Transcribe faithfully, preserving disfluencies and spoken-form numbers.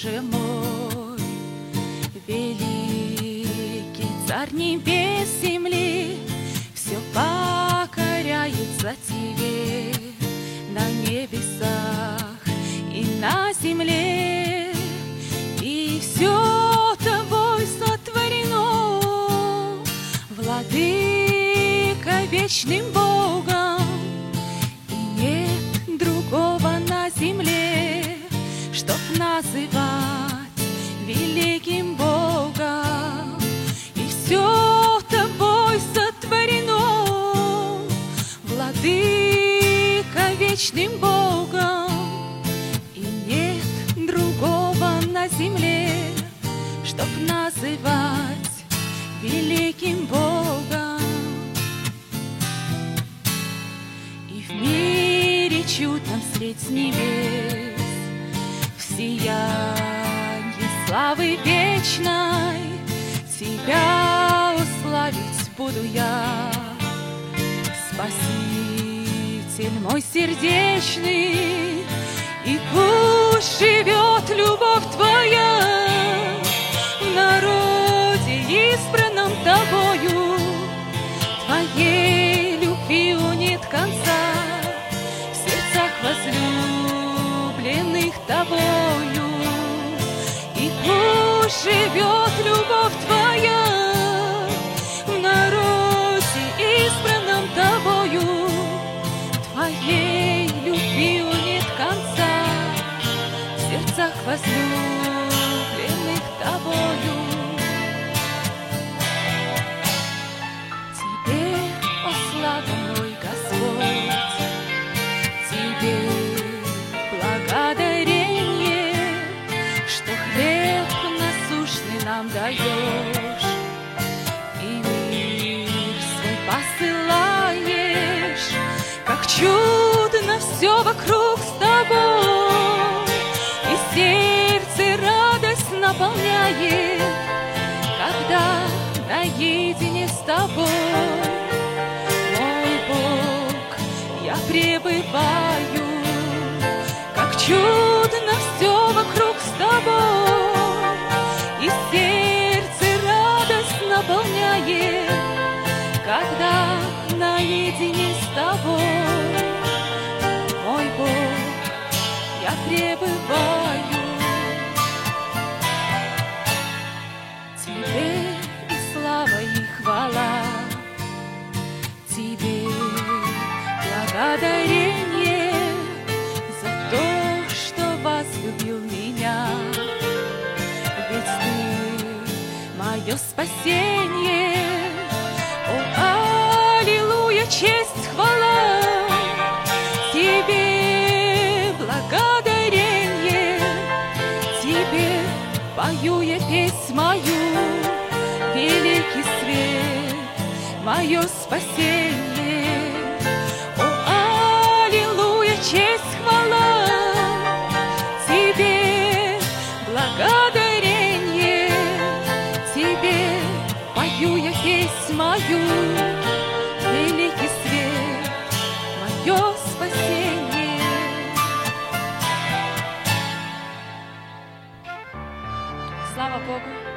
Боже мой, великий Царь небес земли, все покоряется Тебе на небесах и на земле, и все Тобой сотворено, Владыка вечным Богом, и нет другого на земле, чтоб называть великим Богом. И все Тобой сотворено, Владыка вечным Богом, и нет другого на земле, чтоб называть великим Богом. И в мире чудном средь с небес, в сиянии славы вечной, Тебя уславить буду я, Спаситель мой сердечный. И пусть живет любовь Твоя в народе, избранном Тобою, Твоей любви нет конца в сердцах возлюбленных Тобою. И пусть живет любовь Твоя в народе, избранном Тобою, Твоей любви нет конца в сердцах возлюбленных Тобою. Тебе, о слава мой Господь, Тебе благодарение, что хлеб насущный нам даешь, и мир свой посылаешь. Как чудно все вокруг с Тобой, и сердце радость наполняет, когда наедине с Тобой, мой Бог, я пребываю. Как чудно все вокруг с Тобой, и сердце радость наполняет, когда наедине с Тобой, мой Бог, я пребываю. Тебе и слава, и хвала, Тебе благодарение за то, что возлюбил меня. Ведь Ты мое спасение. О, аллилуйя, честь, хвала Тебе, благодарение Тебе, пою я песнь мою, великий свет, мое спасение. О, аллилуйя, честь, хвала Тебе, благодарение Тебе, пою я песнь мою, великий свет, мое спасение. Слава Богу!